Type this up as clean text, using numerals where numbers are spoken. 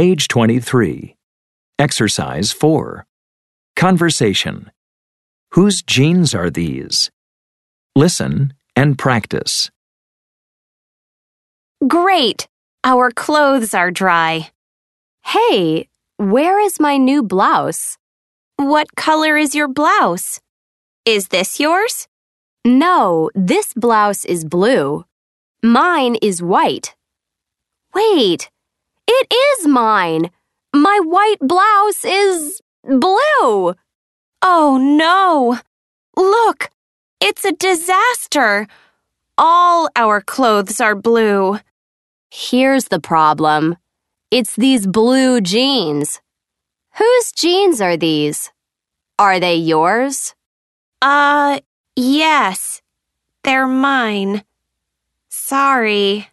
Page 23. Exercise 4. Conversation. Whose jeans are these? Listen and practice. Great! Our clothes are dry. Hey, where is my new blouse? What color is your blouse? Is this yours? No, this blouse is blue. Mine is white. Wait, it is mine. My white blouse is blue. Oh no! Look, it's a disaster. All our clothes are blue. Here's the problem. It's these blue jeans. Whose jeans are these? Are they yours? Yes. They're mine. Sorry.